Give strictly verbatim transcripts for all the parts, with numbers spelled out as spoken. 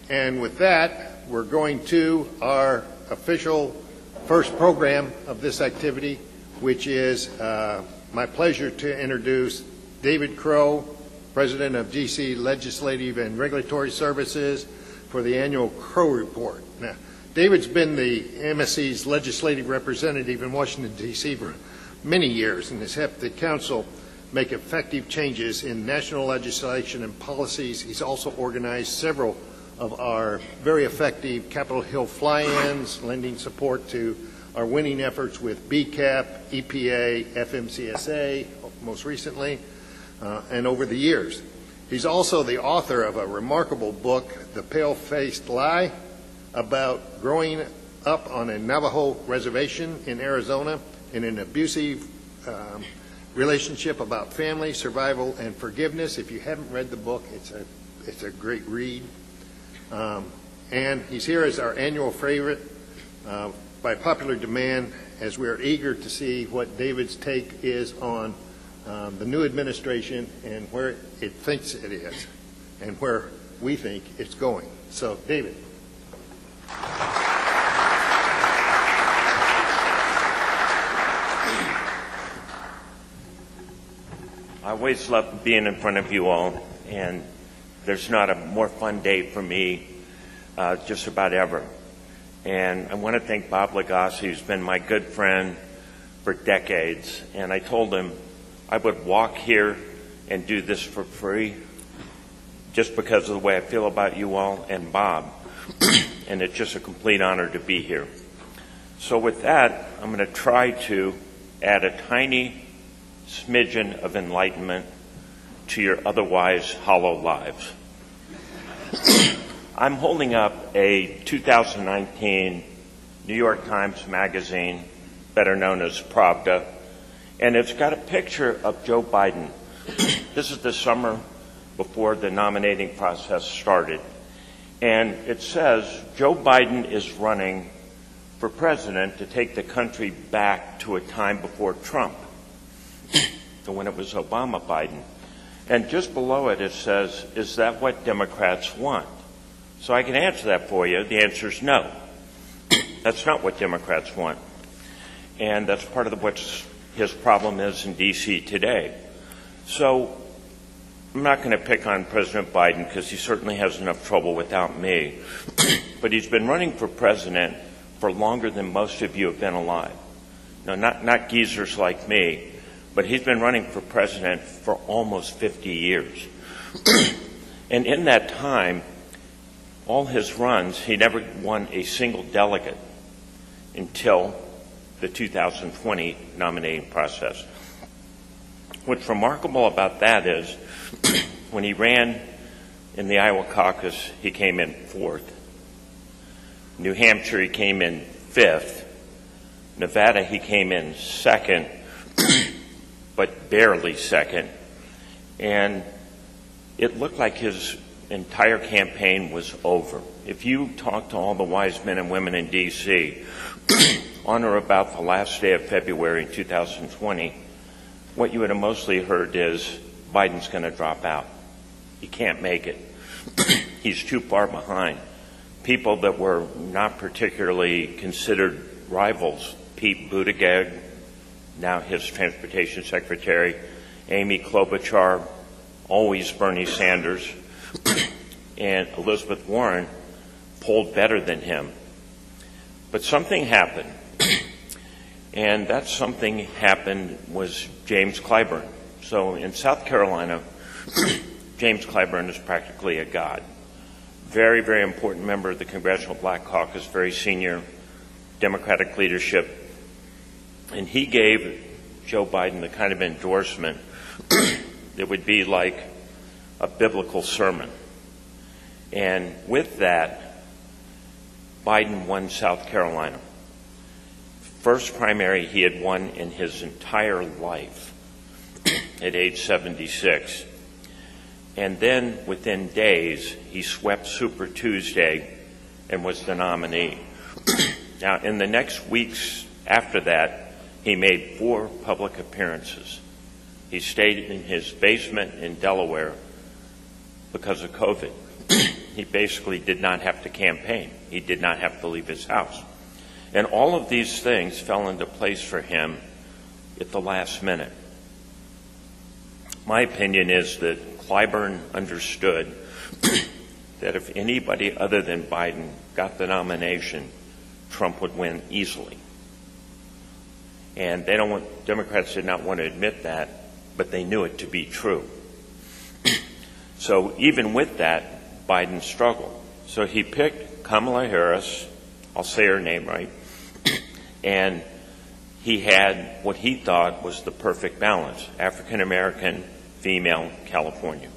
and with that, we're going to our official first program of this activity, which is uh, my pleasure to introduce David Crow, President of D C Legislative and Regulatory Services, for the annual Crow Report. Now, David's been the M S C's legislative representative in Washington, D C for many years and has helped the Council make effective changes in national legislation and policies. He's also organized several of our very effective Capitol Hill fly-ins, lending support to our winning efforts with B CAP, E P A, F M C S A, most recently, uh, and over the years. He's also the author of a remarkable book, The Pale-Faced Lie, about growing up on a Navajo reservation in Arizona in an abusive um, relationship about family, survival, and forgiveness. If you haven't read the book, it's a, it's a great read. Um, and he's here as our annual favorite uh, by popular demand, as we are eager to see what David's take is on um, the new administration and where it thinks it is and where we think it's going. So, David. I always love being in front of you all, and there's not a more fun day for me uh, just about ever. And I want to thank Bob Legassi, who's been my good friend for decades. And I told him I would walk here and do this for free just because of the way I feel about you all and Bob. And it's just a complete honor to be here. So with that, I'm going to try to add a tiny smidgen of enlightenment to your otherwise hollow lives. I'm holding up a two thousand nineteen New York Times Magazine, better known as Pravda, and it's got a picture of Joe Biden. This is the summer before the nominating process started. And it says, Joe Biden is running for president to take the country back to a time before Trump, to when it was Obama Biden. And just below it, it says, is that what Democrats want? So I can answer that for you. The answer is no. That's not what Democrats want. And that's part of what his problem is in D C today. So I'm not going to pick on President Biden because he certainly has enough trouble without me. But he's been running for president for longer than most of you have been alive. No, not, not geezers like me, but he's been running for president for almost fifty years. And in that time, all his runs, he never won a single delegate until the two thousand twenty nominating process. What's remarkable about that is when he ran in the Iowa caucus, he came in fourth. New Hampshire, he came in fifth. Nevada, he came in second, but barely second. And it looked like his entire campaign was over. If you talk to all the wise men and women in D C on or about the last day of February in two thousand twenty, what you would have mostly heard is Biden's going to drop out. He can't make it. He's too far behind. People that were not particularly considered rivals, Pete Buttigieg, now his transportation secretary, Amy Klobuchar, always Bernie Sanders, and Elizabeth Warren polled better than him. But something happened, and that something happened was James Clyburn. So in South Carolina, James Clyburn is practically a god. Very, very important member of the Congressional Black Caucus, very senior Democratic leadership. And he gave Joe Biden the kind of endorsement that would be like a biblical sermon. And with that, Biden won South Carolina. First primary he had won in his entire life at age seventy-six. And then within days, he swept Super Tuesday and was the nominee. Now, in the next weeks after that, he made four public appearances. He stayed in his basement in Delaware because of COVID. he basically did not have to campaign. He did not have to leave his house. And all of these things fell into place for him at the last minute. My opinion is that Clyburn understood that if anybody other than Biden got the nomination, Trump would win easily. And they don't want, Democrats did not want to admit that, but they knew it to be true. So even with that, Biden struggled. So he picked Kamala Harris, I'll say her name right, and he had what he thought was the perfect balance: African American, female, California.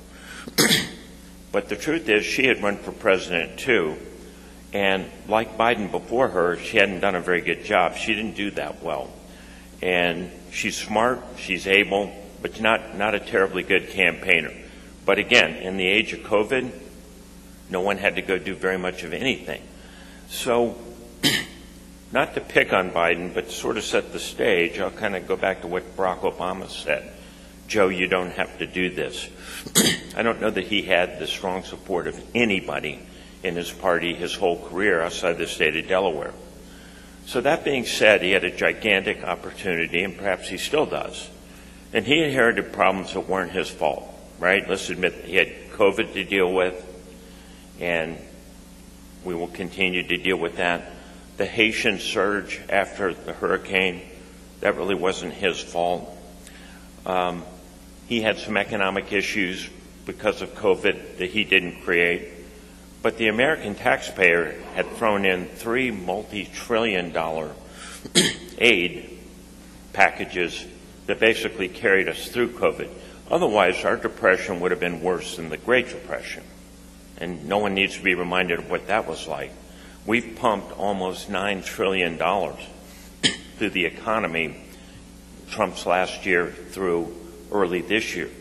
But the truth is, she had run for president too, and like Biden before her, she hadn't done a very good job. She didn't do that well. And she's smart, she's able, but not, not a terribly good campaigner. But again, in the age of COVID, no one had to go do very much of anything. So, not to pick on Biden, but to sort of set the stage, I'll kind of go back to what Barack Obama said. Joe, you don't have to do this. I don't know that he had the strong support of anybody in his party his whole career outside the state of Delaware. So that being said, he had a gigantic opportunity, and perhaps he still does. And he inherited problems that weren't his fault, right? Let's admit he had COVID to deal with, and we will continue to deal with that. The Haitian surge after the hurricane, that really wasn't his fault. Um, he had some economic issues because of COVID that he didn't create. But the American taxpayer had thrown in three multi-trillion dollar aid packages that basically carried us through COVID. Otherwise, our depression would have been worse than the Great Depression. And no one needs to be reminded of what that was like. We've pumped almost nine trillion dollars through the economy, Trump's last year through early this year.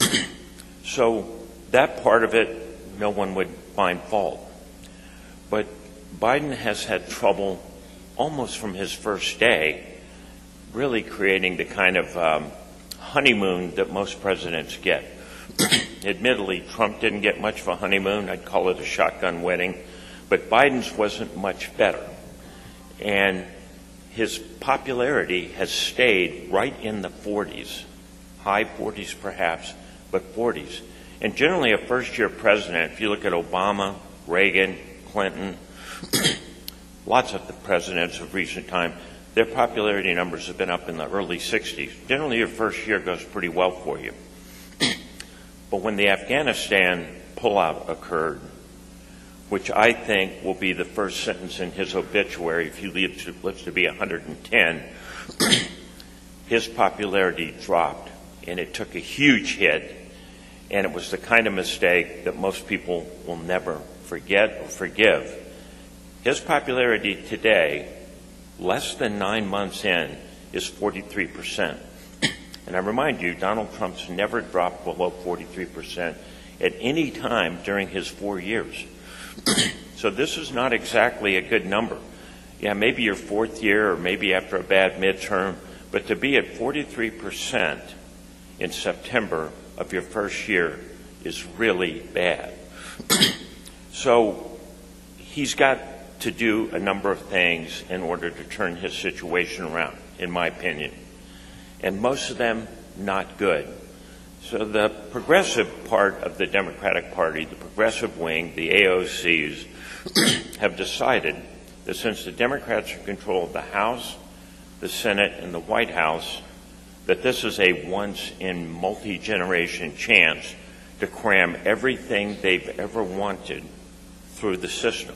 So that part of it, no one would find fault. But Biden has had trouble almost from his first day really creating the kind of um, honeymoon that most presidents get. Admittedly, Trump didn't get much of a honeymoon. I'd call it a shotgun wedding. But Biden's wasn't much better. And his popularity has stayed right in the forties, high forties perhaps, but forties. And generally a first-year president, if you look at Obama, Reagan, Clinton, lots of the presidents of recent time, their popularity numbers have been up in the early sixties. Generally your first year goes pretty well for you. But when the Afghanistan pullout occurred, which I think will be the first sentence in his obituary if he lives to, lives to be one hundred ten, his popularity dropped, and it took a huge hit, and it was the kind of mistake that most people will never forget or forgive. His popularity today, less than nine months in, is forty-three percent. And I remind you, Donald Trump's never dropped below forty-three percent at any time during his four years. So this is not exactly a good number. Yeah, maybe your fourth year or maybe after a bad midterm, but to be at forty-three percent in September of your first year is really bad. So he's got to do a number of things in order to turn his situation around, in my opinion. And most of them not good. So the progressive part of the Democratic Party, the progressive wing, the A O Cs, have decided that since the Democrats are in control of the House, the Senate, and the White House, that this is a once-in-multi-generation chance to cram everything they've ever wanted through the system.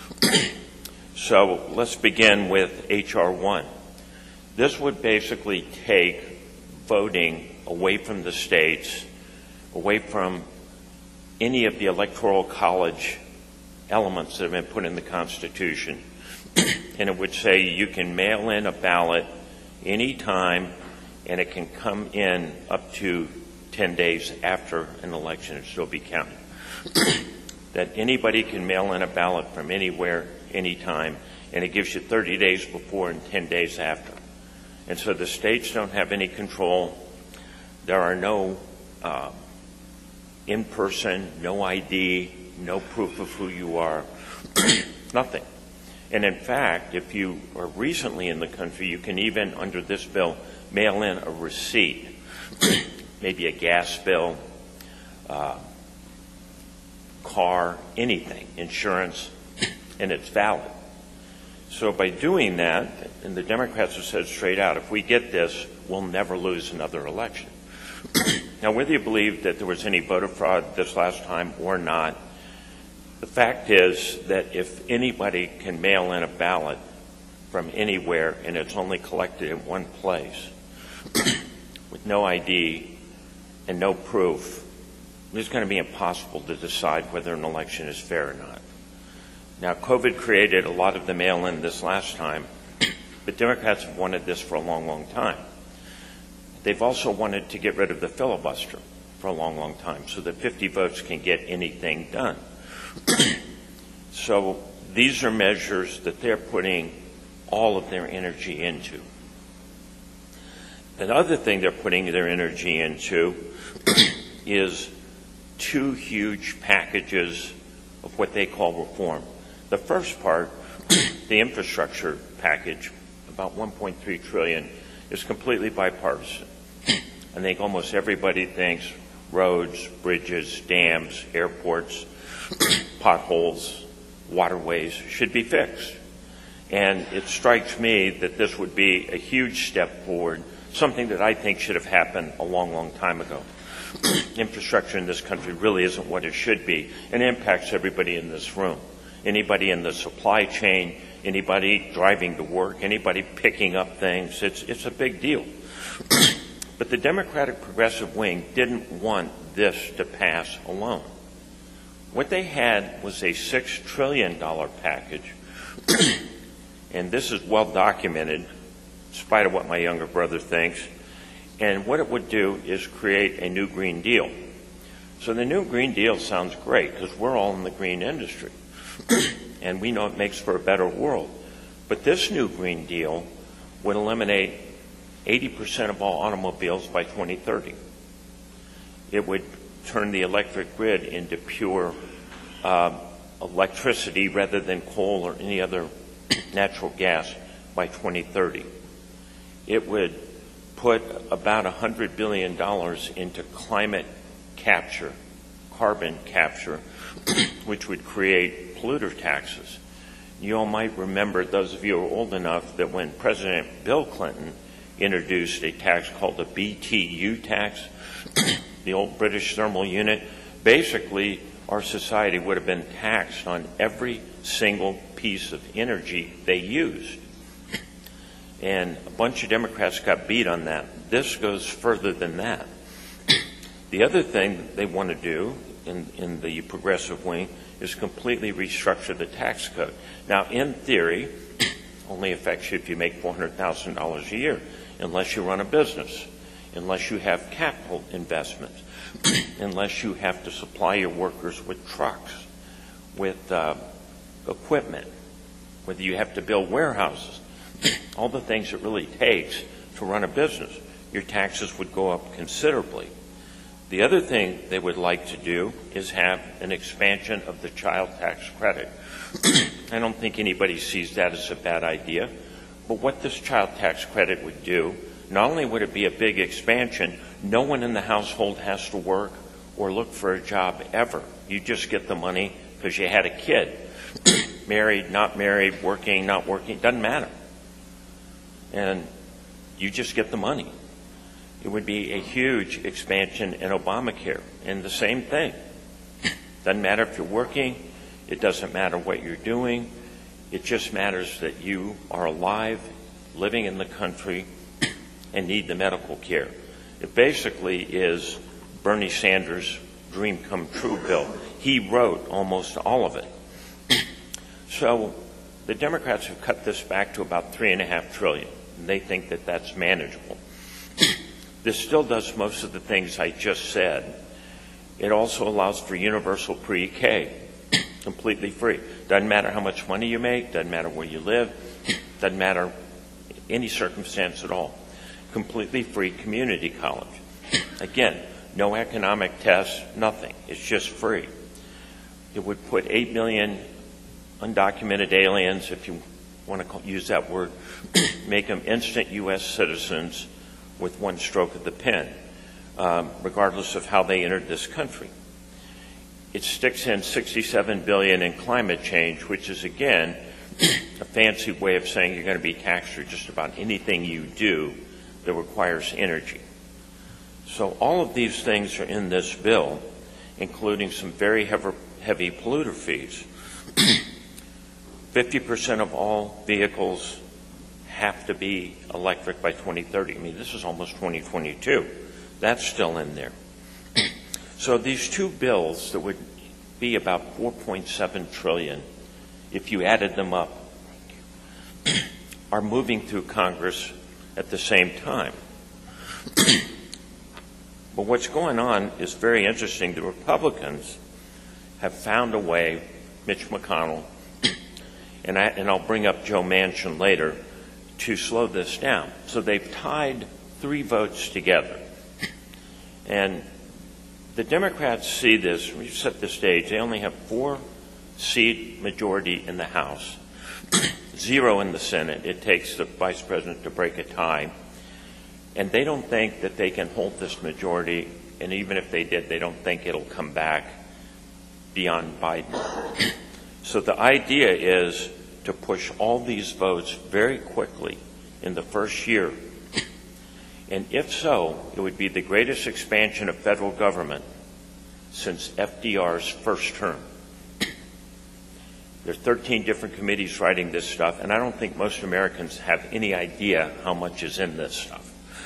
So let's begin with H R one. This would basically take voting away from the states, away from any of the Electoral College elements that have been put in the Constitution. And it would say you can mail in a ballot any time, and it can come in up to ten days after an election and still be counted. That anybody can mail in a ballot from anywhere, anytime, and it gives you thirty days before and ten days after. And so the states don't have any control. There are no uh, in-person, no I D, no proof of who you are, nothing. And in fact, if you are recently in the country, you can even, under this bill, mail in a receipt, maybe a gas bill, uh, car, anything, insurance, and it's valid. So by doing that, and the Democrats have said straight out, if we get this, we'll never lose another election. Now, whether you believe that there was any voter fraud this last time or not, the fact is that if anybody can mail in a ballot from anywhere and it's only collected in one place with no I D and no proof, it's going to be impossible to decide whether an election is fair or not. Now, COVID created a lot of the mail-in this last time, but Democrats have wanted this for a long, long time. They've also wanted to get rid of the filibuster for a long, long time so that fifty votes can get anything done. So these are measures that they're putting all of their energy into. The other thing they're putting their energy into is two huge packages of what they call reform. The first part, the infrastructure package, about one point three trillion dollars, is completely bipartisan. I think almost everybody thinks roads, bridges, dams, airports, potholes, waterways should be fixed. And it strikes me that this would be a huge step forward, something that I think should have happened a long, long time ago. Infrastructure in this country really isn't what it should be, and it impacts everybody in this room. Anybody in the supply chain, anybody driving to work, anybody picking up things, it's, it's a big deal. But the Democratic Progressive Wing didn't want this to pass alone. What they had was a six trillion dollars package, and this is well documented, in spite of what my younger brother thinks, and what it would do is create a new Green Deal. So the new Green Deal sounds great because we're all in the green industry, and we know it makes for a better world. But this new Green Deal would eliminate eighty percent of all automobiles by twenty thirty. It would turn the electric grid into pure uh, electricity rather than coal or any other natural gas by twenty thirty. It would put about one hundred billion dollars into climate capture, carbon capture, which would create polluter taxes. You all might remember, those of you who are old enough, that when President Bill Clinton introduced a tax called the B T U tax, the old British thermal unit, basically our society would have been taxed on every single piece of energy they used. And a bunch of Democrats got beat on that. This goes further than that. The other thing that they want to do in, in the progressive wing is completely restructure the tax code. Now, in theory, only affects you if you make four hundred thousand dollars a year, unless you run a business, unless you have capital investments, unless you have to supply your workers with trucks, with uh, equipment, whether you have to build warehouses, all the things it really takes to run a business, your taxes would go up considerably. The other thing they would like to do is have an expansion of the child tax credit. I don't think anybody sees that as a bad idea, but what this child tax credit would do, not only would it be a big expansion, no one in the household has to work or look for a job ever. You just get the money because you had a kid. Married, not married, working, not working, doesn't matter. And you just get the money. It would be a huge expansion in Obamacare. And the same thing. Doesn't matter if you're working. It doesn't matter what you're doing. It just matters that you are alive, living in the country, and need the medical care. It basically is Bernie Sanders' dream come true bill. He wrote almost all of it. So the Democrats have cut this back to about three and a half trillion. And they think that that's manageable. This still does most of the things I just said. It also allows for universal pre-K, completely free. Doesn't matter how much money you make, doesn't matter where you live, doesn't matter any circumstance at all. Completely free community college. Again, no economic tests, nothing. It's just free. It would put eight million undocumented aliens, if you want to call, use that word, make them instant U S citizens with one stroke of the pen, um, regardless of how they entered this country. It sticks in sixty-seven billion dollars in climate change, which is, again, a fancy way of saying you're going to be taxed for just about anything you do that requires energy. So all of these things are in this bill, including some very heavy, heavy polluter fees. fifty percent of all vehicles have to be electric by twenty thirty. I mean, this is almost twenty twenty-two. That's still in there. So these two bills that would be about four point seven trillion dollars, if you added them up, are moving through Congress at the same time. But what's going on is very interesting. The Republicans have found a way, Mitch McConnell, and, I, and I'll bring up Joe Manchin later, to slow this down. So they've tied three votes together. And the Democrats see this, we set the stage, they only have four seat majority in the House, zero in the Senate. It takes the vice president to break a tie. And they don't think that they can hold this majority, and even if they did, they don't think it'll come back beyond Biden. So the idea is to push all these votes very quickly in the first year. And if so, it would be the greatest expansion of federal government since F D R's first term. There are thirteen different committees writing this stuff, and I don't think most Americans have any idea how much is in this stuff.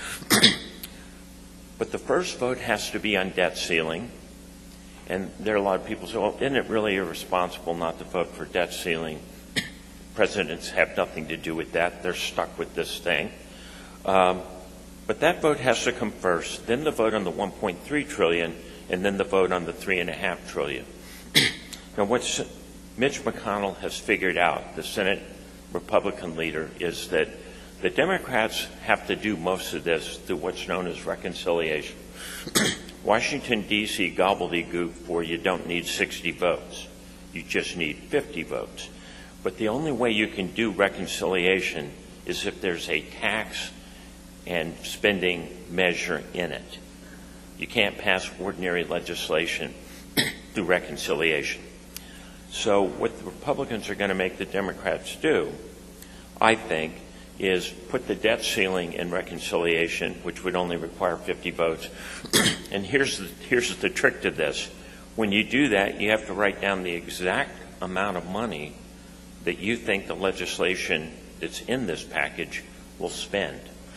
But the first vote has to be on debt ceiling, and there are a lot of people who say, well, isn't it really irresponsible not to vote for debt ceiling? Presidents have nothing to do with that. They're stuck with this thing. Um, but that vote has to come first, then the vote on the one point three trillion dollars, and then the vote on the three point five trillion dollars. Now, what's Mitch McConnell has figured out, the Senate Republican leader, is that the Democrats have to do most of this through what's known as reconciliation. Washington, D C gobbledygook for you don't need sixty votes. You just need fifty votes. But the only way you can do reconciliation is if there's a tax and spending measure in it. You can't pass ordinary legislation through reconciliation. So what the Republicans are going to make the Democrats do, I think, is put the debt ceiling in reconciliation, which would only require fifty votes. And here's the, here's the trick to this. When you do that, you have to write down the exact amount of money that you think the legislation that's in this package will spend.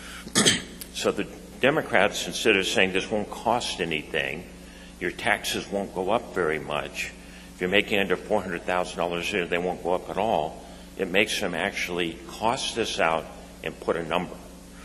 So the Democrats, instead of saying this won't cost anything, your taxes won't go up very much, if you're making under four hundred thousand dollars a year, they won't go up at all. It makes them actually cost this out and put a number.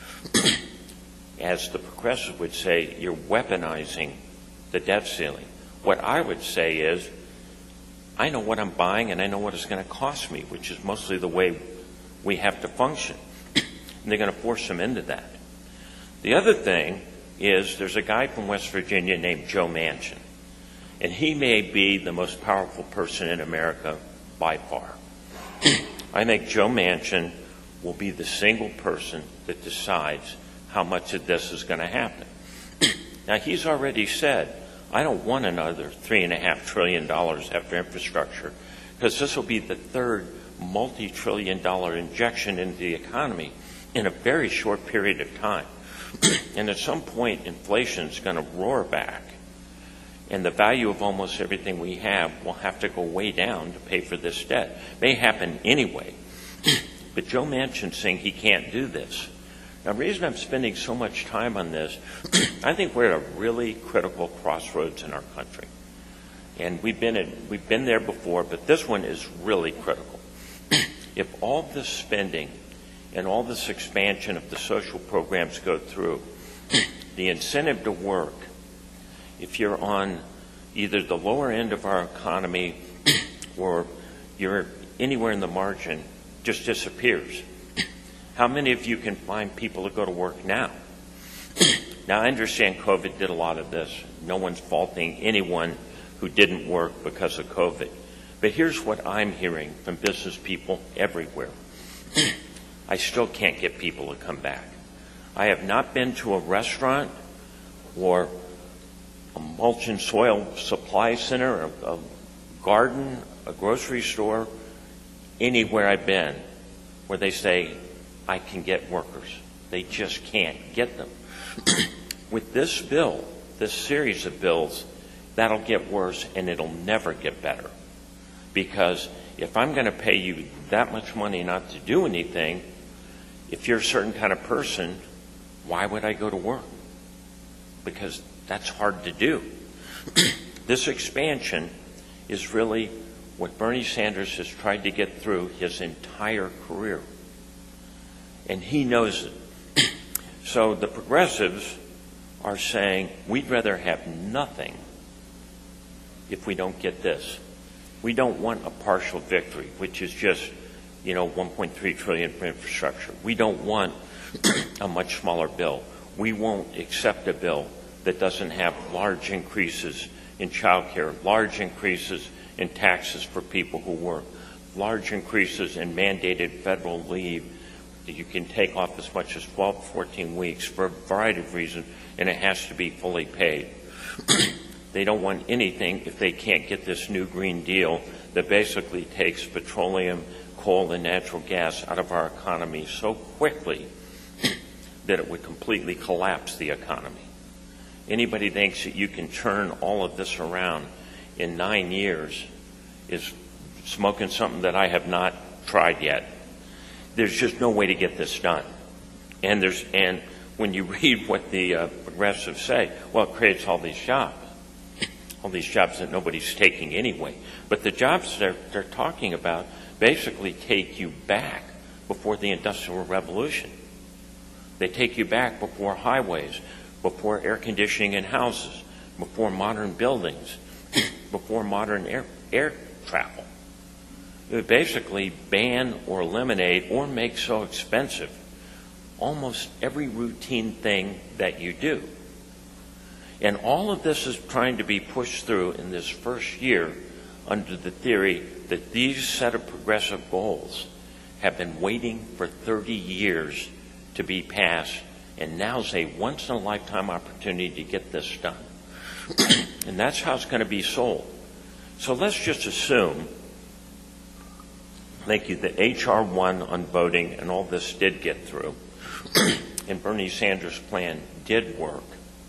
As the progressive would say, you're weaponizing the debt ceiling. What I would say is, I know what I'm buying and I know what it's going to cost me, which is mostly the way we have to function. And they're going to force them into that. The other thing is there's a guy from West Virginia named Joe Manchin. And he may be the most powerful person in America by far. I think Joe Manchin will be the single person that decides how much of this is going to happen. Now, he's already said, I don't want another three and a half trillion dollars after infrastructure, because this will be the third multi-trillion dollar injection into the economy in a very short period of time. And at some point, inflation is going to roar back, and the value of almost everything we have will have to go way down to pay for this debt. It may happen anyway. But Joe Manchin's saying he can't do this. Now, the reason I'm spending so much time on this, I think we're at a really critical crossroads in our country. And we've been, in, we've been there before, but this one is really critical. If all this spending and all this expansion of the social programs go through, the incentive to work, if you're on either the lower end of our economy or you're anywhere in the margin, just disappears. How many of you can find people to go to work now? Now, I understand COVID did a lot of this. No one's faulting anyone who didn't work because of COVID. But here's what I'm hearing from business people everywhere. I still can't get people to come back. I have not been to a restaurant or a mulch and soil supply center, a, a garden, a grocery store, anywhere I've been where they say, I can get workers. They just can't get them. With this bill, this series of bills, that'll get worse and it'll never get better. Because if I'm going to pay you that much money not to do anything, if you're a certain kind of person, why would I go to work? Because that's hard to do. This expansion is really what Bernie Sanders has tried to get through his entire career. And he knows it. So the progressives are saying, we'd rather have nothing if we don't get this. We don't want a partial victory, which is just, you know, one point three trillion dollars for infrastructure. We don't want a much smaller bill. We won't accept a bill that doesn't have large increases in child care, large increases in taxes for people who work, large increases in mandated federal leave that you can take off as much as twelve, fourteen weeks for a variety of reasons, and it has to be fully paid. They don't want anything if they can't get this new Green Deal that basically takes petroleum, coal, and natural gas out of our economy so quickly that it would completely collapse the economy. Anybody thinks that you can turn all of this around in nine years is smoking something that I have not tried yet. There's just no way to get this done. And there's and when you read what the uh, progressives say, well, it creates all these jobs. All these jobs that nobody's taking anyway. But the jobs they're, they're talking about basically take you back before the Industrial Revolution. They take you back before highways, before air conditioning in houses, before modern buildings, before modern air, air travel. It would basically ban or eliminate or make so expensive almost every routine thing that you do. And all of this is trying to be pushed through in this first year under the theory that these set of progressive goals have been waiting for thirty years to be passed, and now's a once-in-a-lifetime opportunity to get this done. And that's how it's going to be sold. So let's just assume, thank you, that H R one on voting and all this did get through, and Bernie Sanders' plan did work.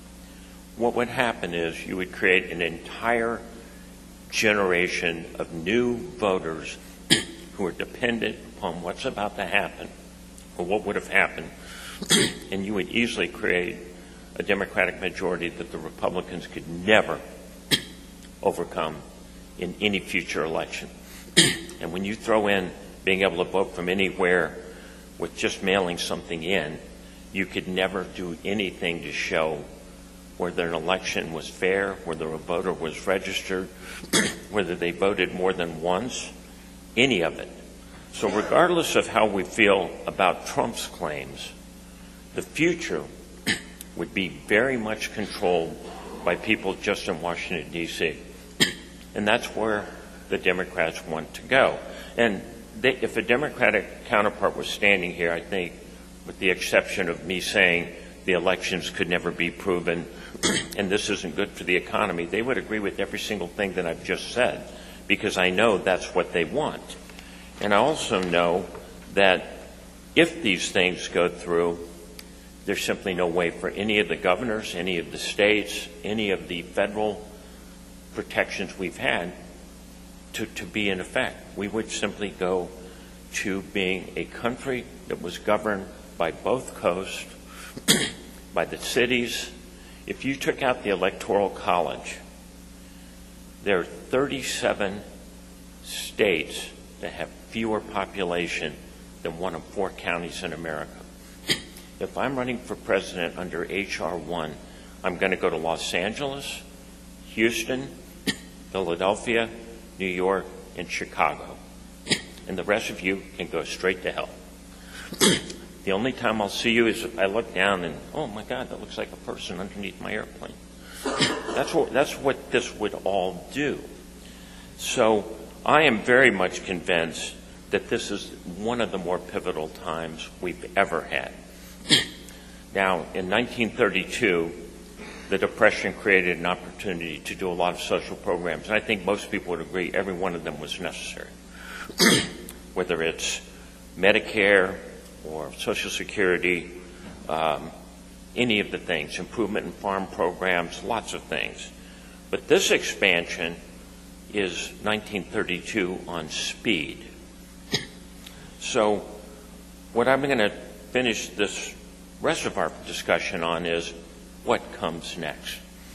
What would happen is you would create an entire generation of new voters who are dependent upon what's about to happen or what would have happened, and you would easily create a Democratic majority that the Republicans could never overcome in any future election. And when you throw in being able to vote from anywhere with just mailing something in, you could never do anything to show whether an election was fair, whether a voter was registered, whether they voted more than once, any of it. So regardless of how we feel about Trump's claims, the future would be very much controlled by people just in Washington, D C And that's where the Democrats want to go. And they, if a Democratic counterpart was standing here, I think, with the exception of me saying the elections could never be proven and this isn't good for the economy, they would agree with every single thing that I've just said, because I know that's what they want. And I also know that if these things go through, there's simply no way for any of the governors, any of the states, any of the federal protections we've had to, to be in effect. We would simply go to being a country that was governed by both coasts, by the cities. If you took out the Electoral College, there are thirty-seven states that have fewer population than one of four counties in America. If I'm running for president under H R one, I'm going to go to Los Angeles, Houston, Philadelphia, New York, and Chicago. And the rest of you can go straight to hell. The only time I'll see you is if I look down and, oh my God, that looks like a person underneath my airplane. That's what, that's what this would all do. So I am very much convinced that this is one of the more pivotal times we've ever had. Now, in nineteen thirty-two, the Depression created an opportunity to do a lot of social programs, and I think most people would agree every one of them was necessary. Whether it's Medicare or Social Security, um, any of the things, improvement in farm programs, lots of things. But this expansion is nineteen thirty-two on speed. So what I'm going to finish this rest of our discussion on is what comes next.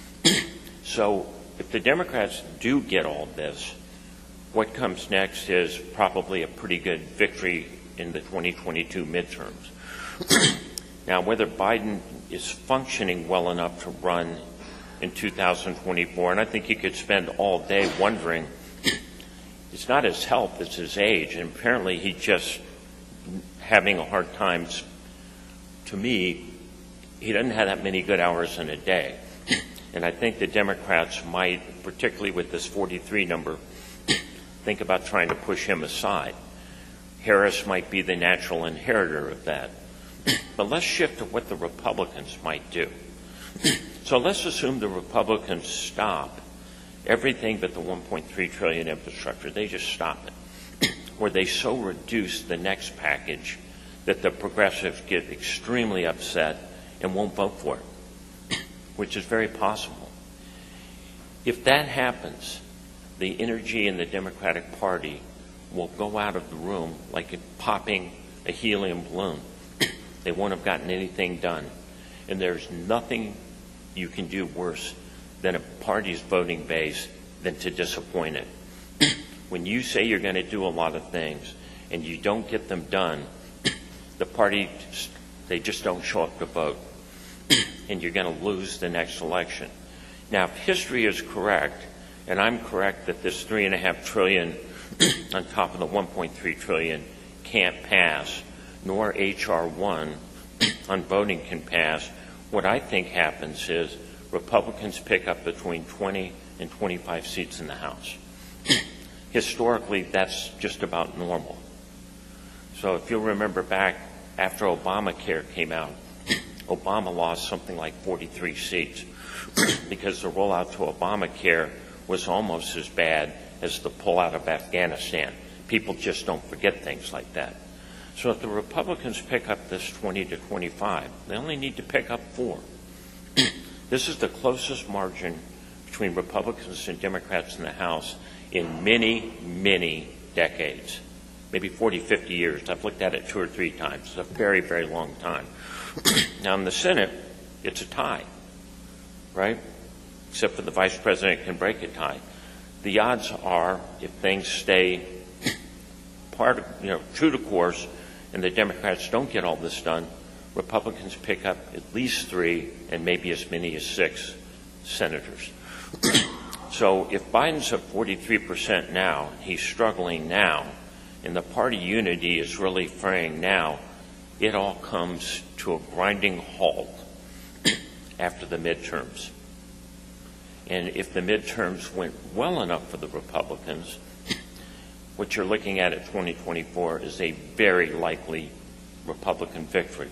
So if the Democrats do get all this, what comes next is probably a pretty good victory in the twenty twenty-two midterms. Now, whether Biden is functioning well enough to run in two thousand twenty-four, and I think you could spend all day wondering, it's not his health, it's his age, and apparently he's just having a hard time. To me, he doesn't have that many good hours in a day. And I think the Democrats might, particularly with this forty-three number, think about trying to push him aside. Harris might be the natural inheritor of that. But let's shift to what the Republicans might do. So let's assume the Republicans stop everything but the one point three trillion dollars infrastructure. They just stop it. Or they so reduce the next package that the progressives get extremely upset and won't vote for it, which is very possible. If that happens, the energy in the Democratic Party will go out of the room like it popping a helium balloon. They won't have gotten anything done. And there's nothing you can do worse than a party's voting base than to disappoint it. When you say you're going to do a lot of things and you don't get them done, the party, they just don't show up to vote. And you're going to lose the next election. Now, if history is correct, and I'm correct that this three and a half trillion on top of the one point three trillion can't pass, nor H R one on voting can pass, what I think happens is Republicans pick up between twenty and twenty-five seats in the House. Historically, that's just about normal. So if you'll remember back after Obamacare came out, Obama lost something like forty-three seats because the rollout to Obamacare was almost as bad as the pullout of Afghanistan. People just don't forget things like that. So if the Republicans pick up this twenty to twenty-five, they only need to pick up four. This is the closest margin between Republicans and Democrats in the House in many, many decades, maybe forty, fifty years. I've looked at it two or three times. It's a very, very long time. Now in the Senate, it's a tie, right? Except for the vice president can break a tie. The odds are, if things stay part of, you know, true to course, and the Democrats don't get all this done, Republicans pick up at least three and maybe as many as six senators. So if Biden's at forty-three percent now, he's struggling now, and the party unity is really fraying now, it all comes to a grinding halt after the midterms. And if the midterms went well enough for the Republicans, what you're looking at at twenty twenty-four is a very likely Republican victory.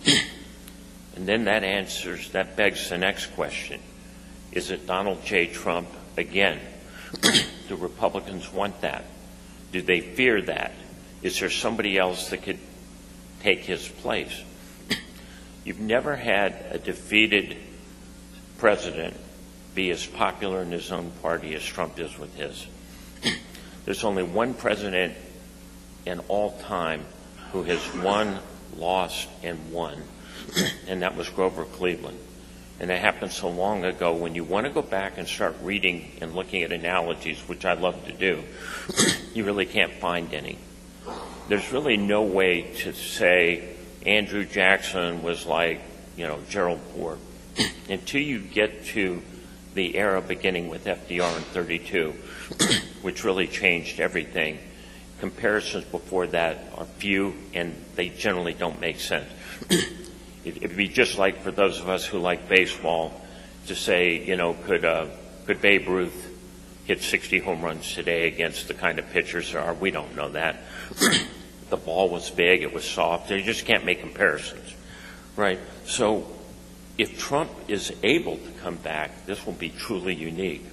And then that answers, that begs the next question. Is it Donald J. Trump again? Do Republicans want that? Do they fear that? Is there somebody else that could take his place? You've never had a defeated president be as popular in his own party as Trump is with his. There's only one president in all time who has won, lost, and won, and that was Grover Cleveland. And it happened so long ago. When you want to go back and start reading and looking at analogies, which I love to do, you really can't find any. There's really no way to say Andrew Jackson was like, you know, Gerald Ford until you get to the era beginning with F D R in thirty-two, which really changed everything. Comparisons before that are few, and they generally don't make sense. It'd be just like for those of us who like baseball to say, you know, could, uh, could Babe Ruth hit sixty home runs today against the kind of pitchers there are? We don't know that. The ball was big, it was soft. You just can't make comparisons, right? So if Trump is able to come back, this will be truly unique.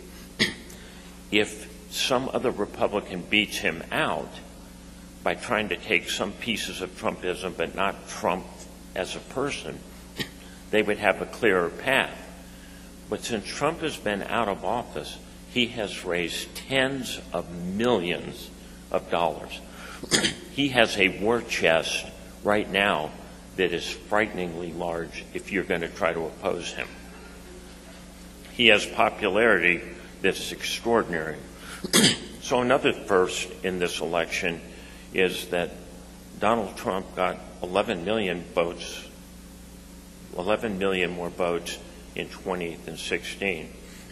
If some other Republican beats him out by trying to take some pieces of Trumpism but not Trump as a person, they would have a clearer path. But since Trump has been out of office, he has raised tens of millions of dollars. He has a war chest right now that is frighteningly large if you're going to try to oppose him. He has popularity that's extraordinary. So another first in this election is that Donald Trump got eleven million votes, eleven million more votes in twenty than sixteen.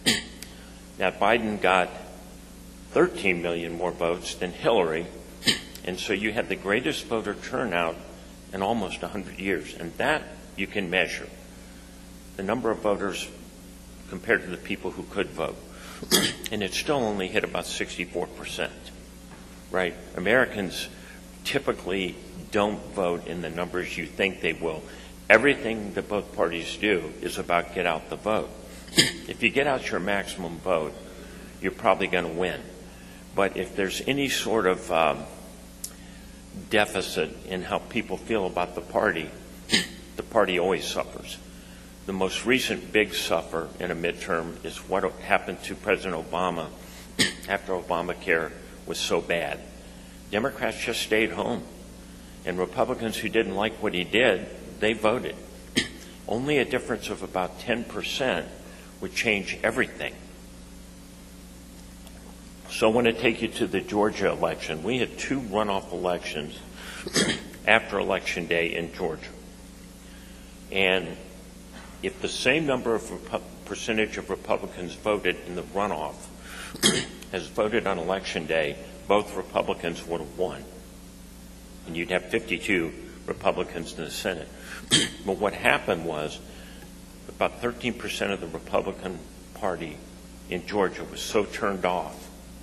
Now Biden got thirteen million more votes than Hillary, and so you had the greatest voter turnout in almost one hundred years, and that you can measure. The number of voters compared to the people who could vote. And it still only hit about sixty-four percent, right? Americans typically don't vote in the numbers you think they will. Everything that both parties do is about get out the vote. If you get out your maximum vote, you're probably going to win. But if there's any sort of um, deficit in how people feel about the party, the party always suffers. The most recent big suffer in a midterm is what happened to President Obama after Obamacare was so bad. Democrats just stayed home, and Republicans who didn't like what he did, they voted. Only a difference of about ten percent would change everything. So I want to take you to the Georgia election. We had two runoff elections after Election Day in Georgia. And if the same number of Repu- percentage of Republicans voted in the runoff as voted on Election Day, both Republicans would have won. And you'd have fifty-two Republicans in the Senate. But what happened was about thirteen percent of the Republican Party in Georgia was so turned off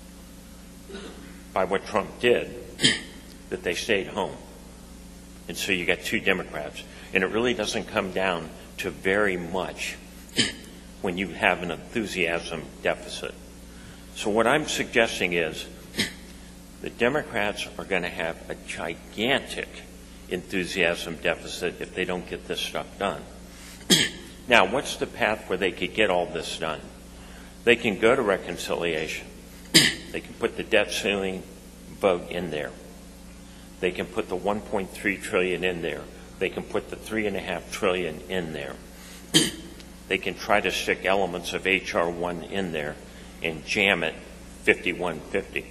by what Trump did that they stayed home. And so you got two Democrats. And it really doesn't come down to very much when you have an enthusiasm deficit. So what I'm suggesting is the Democrats are going to have a gigantic enthusiasm deficit if they don't get this stuff done. Now, what's the path where they could get all this done? They can go to reconciliation. They can put the debt ceiling vote in there. They can put the one point three trillion dollars in there. They can put the three point five trillion dollars in there. They can try to stick elements of H R one in there and jam it fifty-one fifty.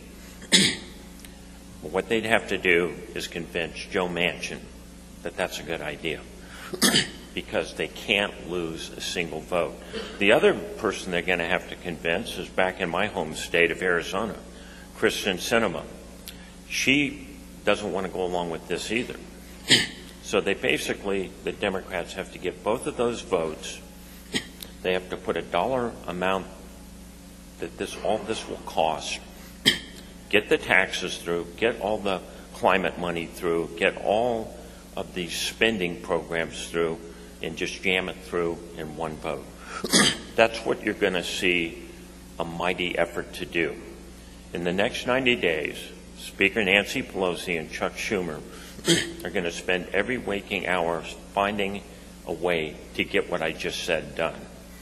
What they'd have to do is convince Joe Manchin that that's a good idea because they can't lose a single vote. The other person they're going to have to convince is back in my home state of Arizona, Kristen Sinema. She doesn't want to go along with this either. So they basically, the Democrats have to get both of those votes. They have to put a dollar amount that this all this will cost, get the taxes through, get all the climate money through, get all of these spending programs through, and just jam it through in one vote. That's what you're going to see a mighty effort to do. In the next ninety days, Speaker Nancy Pelosi and Chuck Schumer are going to spend every waking hour finding a way to get what I just said done.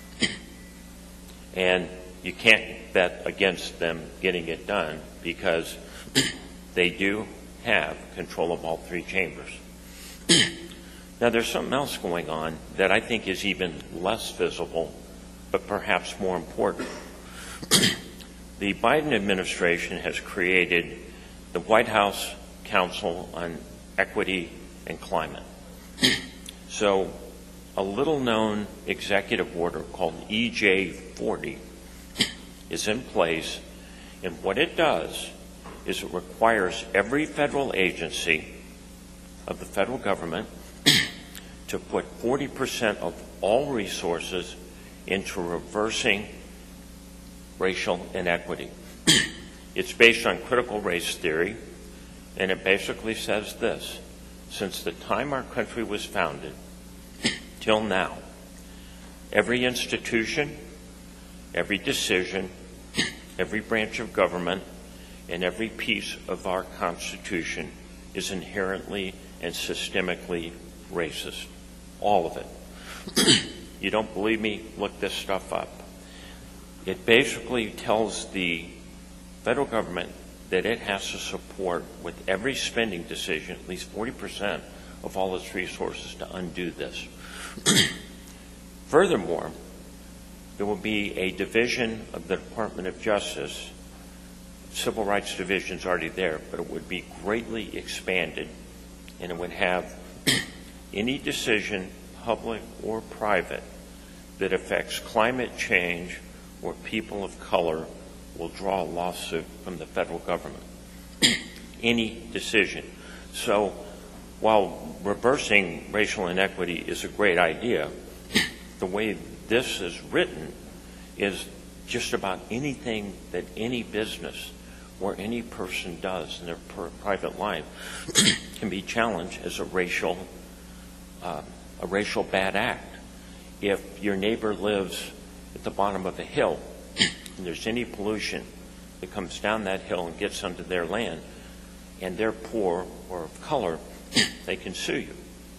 And you can't bet against them getting it done because they do have control of all three chambers. Now, there's something else going on that I think is even less visible, but perhaps more important. The Biden administration has created the White House Council on Equity and Climate. So a little-known executive order called E J forty is in place, and what it does is it requires every federal agency of the federal government to put forty percent of all resources into reversing racial inequity. It's based on critical race theory, and it basically says this: since the time our country was founded till now, every institution, every decision, every branch of government, and every piece of our Constitution is inherently and systemically racist. All of it. You don't believe me? Look this stuff up. It basically tells the federal government that it has to support, with every spending decision, at least forty percent of all its resources to undo this. Furthermore, there will be a division of the Department of Justice. Civil Rights Division is already there, but it would be greatly expanded, and it would have any decision, public or private, that affects climate change or people of color will draw a lawsuit from the federal government. Any decision. So while reversing racial inequity is a great idea, the way this is written is just about anything that any business or any person does in their per- private life can be challenged as a racial, uh, a racial bad act. If your neighbor lives at the bottom of a hill and there's any pollution that comes down that hill and gets onto their land, and they're poor or of color, they can sue you.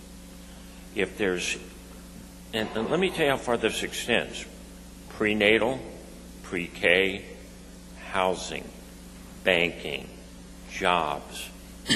If there's, and, and let me tell you how far this extends: prenatal, pre-K, housing, banking, jobs,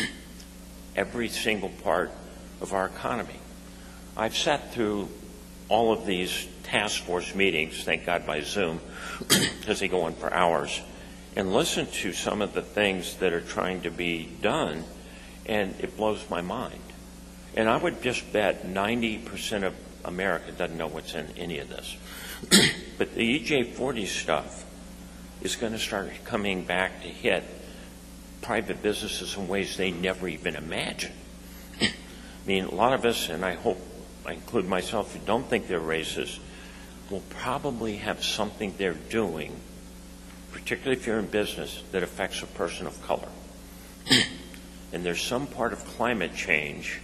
every single part of our economy. I've sat through all of these task force meetings, thank God by Zoom, because they go on for hours, and listen to some of the things that are trying to be done, and it blows my mind. And I would just bet ninety percent of America doesn't know what's in any of this. But the E J forty stuff is going to start coming back to hit private businesses in ways they never even imagined. I mean, a lot of us, and I hope I include myself, who don't think they're racist, will probably have something they're doing, particularly if you're in business, that affects a person of color. And there's some part of climate change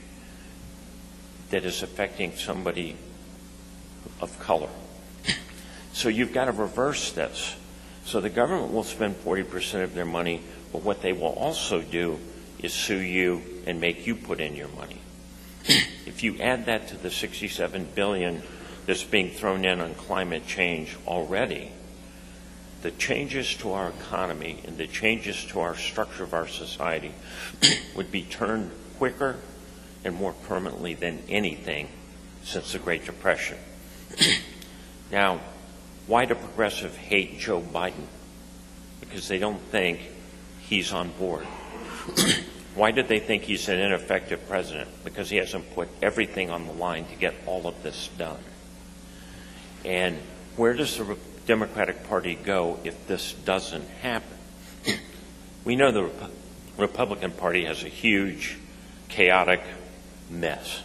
that is affecting somebody of color. So you've got to reverse this. So the government will spend forty percent of their money, but what they will also do is sue you and make you put in your money. If you add that to the sixty-seven billion dollars that's being thrown in on climate change already, the changes to our economy and the changes to our structure of our society would be turned quicker and more permanently than anything since the Great Depression. Now, why do progressives hate Joe Biden? Because they don't think he's on board. Why did they think he's an ineffective president? Because he hasn't put everything on the line to get all of this done. And where does the Democratic Party go if this doesn't happen? We know the Rep- Republican Party has a huge, chaotic mess.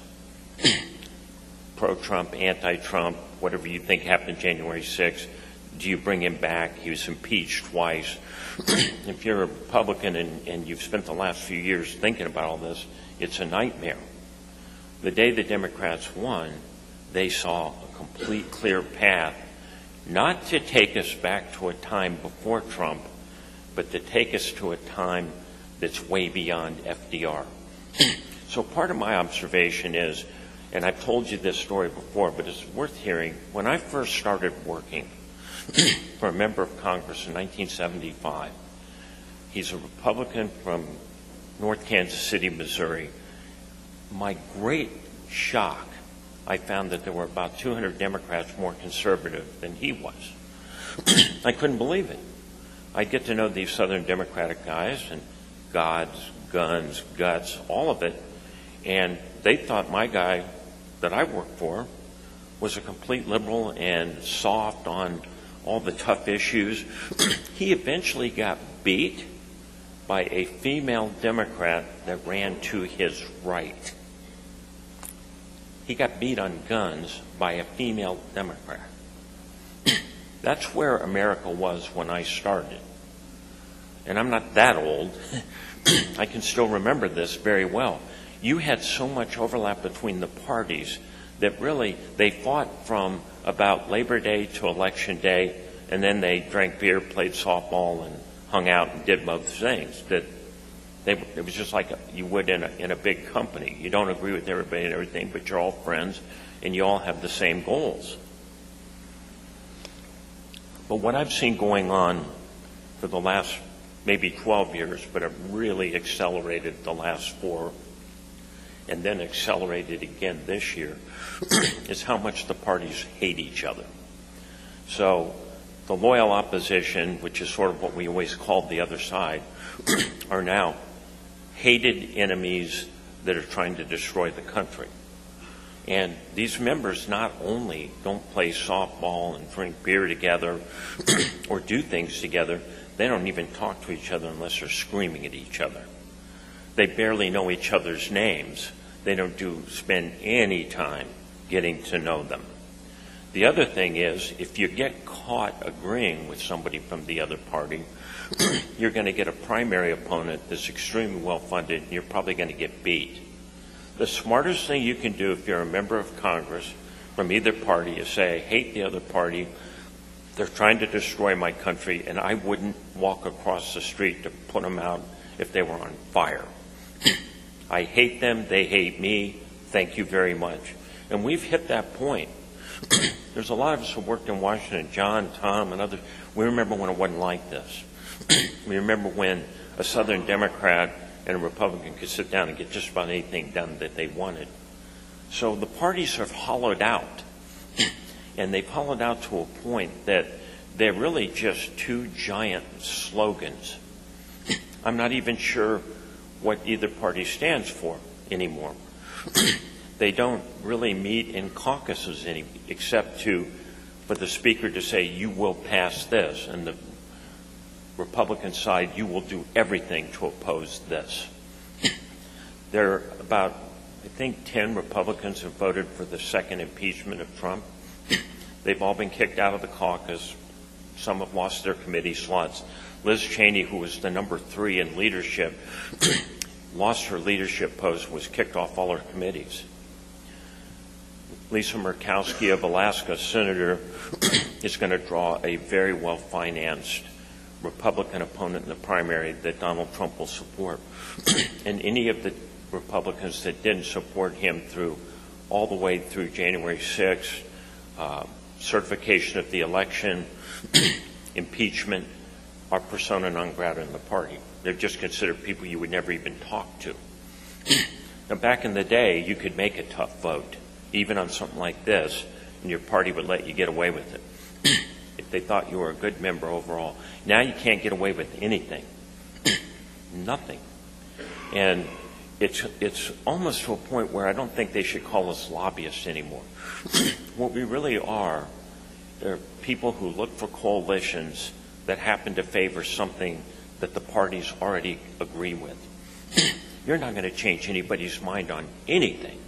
Pro-Trump, anti-Trump, whatever you think happened January sixth, do you bring him back? He was impeached twice. If you're a Republican and, and you've spent the last few years thinking about all this, it's a nightmare. The day the Democrats won, they saw a complete clear path, not to take us back to a time before Trump, but to take us to a time that's way beyond F D R. So part of my observation is, and I've told you this story before, but it's worth hearing. When I first started working for a member of Congress in nineteen seventy-five, he's a Republican from North Kansas City, Missouri. My great shock, I found that there were about two hundred Democrats more conservative than he was. I couldn't believe it. I'd get to know these Southern Democratic guys, and gods, guns, guts, all of it, and they thought my guy that I worked for was a complete liberal and soft on all the tough issues. He eventually got beat by a female Democrat that ran to his right. He got beat on guns by a female Democrat. That's where America was when I started. And I'm not that old. I can still remember this very well. You had so much overlap between the parties that really they fought from about Labor Day to Election Day, and then they drank beer, played softball, and hung out and did both things. That they, it was just like you would in a, in a big company. You don't agree with everybody and everything, but you're all friends, and you all have the same goals. But what I've seen going on for the last maybe twelve years, but it really accelerated the last four, and then accelerated again this year, is how much the parties hate each other. So the loyal opposition, which is sort of what we always called the other side, are now hated enemies that are trying to destroy the country. And these members not only don't play softball and drink beer together or do things together, they don't even talk to each other unless they're screaming at each other. They barely know each other's names. They don't do spend any time getting to know them. The other thing is, if you get caught agreeing with somebody from the other party, you're going to get a primary opponent that's extremely well-funded, and you're probably going to get beat. The smartest thing you can do if you're a member of Congress from either party is say, I hate the other party, they're trying to destroy my country, and I wouldn't walk across the street to put them out if they were on fire. I hate them, they hate me, thank you very much. And we've hit that point. There's a lot of us who worked in Washington, John, Tom, and others. We remember when it wasn't like this. We remember when a Southern Democrat and a Republican could sit down and get just about anything done that they wanted. So the parties have hollowed out, and they've hollowed out to a point that they're really just two giant slogans. I'm not even sure what either party stands for anymore. They don't really meet in caucuses any, except to, for the speaker to say, you will pass this, and the Republican side, you will do everything to oppose this. There are about, I think, ten Republicans have voted for the second impeachment of Trump. They've all been kicked out of the caucus. Some have lost their committee slots. Liz Cheney, who was the number three in leadership, lost her leadership post, was kicked off all her committees. Lisa Murkowski of Alaska, senator, is going to draw a very well-financed Republican opponent in the primary that Donald Trump will support. And any of the Republicans that didn't support him through all the way through January sixth, uh, certification of the election, impeachment, are persona non grata in the party. They're just considered people you would never even talk to. Now, back in the day, you could make a tough vote, even on something like this, and your party would let you get away with it if they thought you were a good member overall. Now you can't get away with anything. Nothing. And it's it's almost to a point where I don't think they should call us lobbyists anymore. What we really are, are people who look for coalitions that happen to favor something that the parties already agree with. You're not going to change anybody's mind on anything.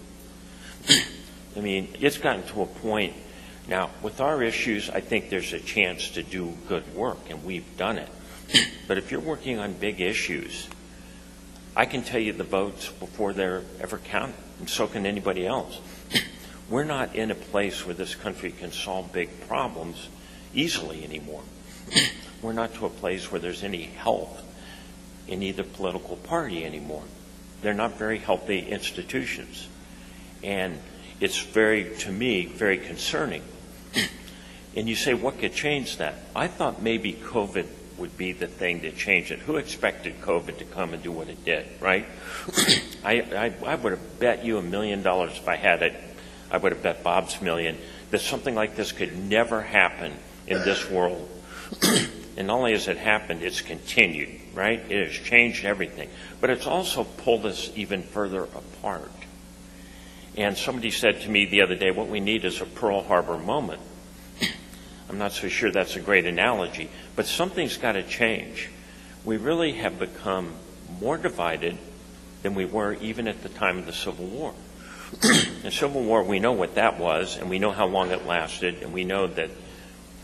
I mean, it's gotten to a point now, with our issues, I think there's a chance to do good work, and we've done it. But if you're working on big issues, I can tell you the votes before they're ever counted, and so can anybody else. We're not in a place where this country can solve big problems easily anymore. We're not to a place where there's any health in either political party anymore. They're not very healthy institutions. And it's very, to me, very concerning. And you say, what could change that? I thought maybe COVID would be the thing that changed it. Who expected COVID to come and do what it did, right? I, I, I would have bet you a million dollars if I had it. I would have bet Bob's million that something like this could never happen in this world. And not only has it happened, it's continued, right? It has changed everything. But it's also pulled us even further apart. And somebody said to me the other day, what we need is a Pearl Harbor moment. I'm not so sure that's a great analogy, but something's got to change. We really have become more divided than we were even at the time of the Civil War. The Civil War, we know what that was, and we know how long it lasted, and we know that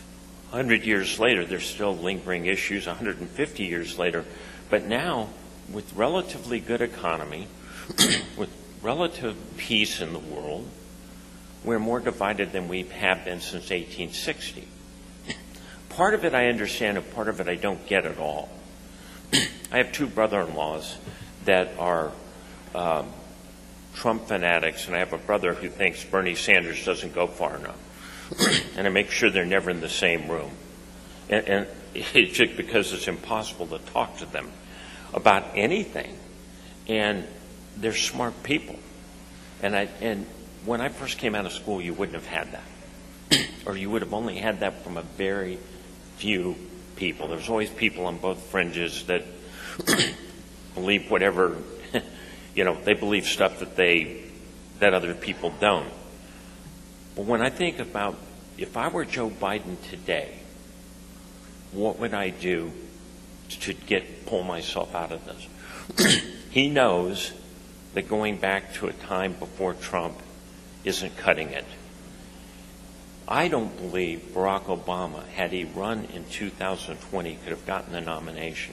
one hundred years later, there's still lingering issues, one hundred fifty years later. But now, with relatively good economy, with relative peace in the world, we're more divided than we have been since eighteen sixty. Part of it I understand, and part of it I don't get at all. I have two brother-in-laws that are um, Trump fanatics, and I have a brother who thinks Bernie Sanders doesn't go far enough. And I make sure they're never in the same room. And, and it's just because it's impossible to talk to them about anything. And they're smart people. And I, and when I first came out of school, you wouldn't have had that. Or you would have only had that from a very few people. There's always people on both fringes that believe whatever, you know, they believe stuff that they, that other people don't. But when I think about, if I were Joe Biden today, what would I do to get, pull myself out of this? He knows that going back to a time before Trump isn't cutting it. I don't believe Barack Obama, had he run in two thousand twenty, could have gotten the nomination.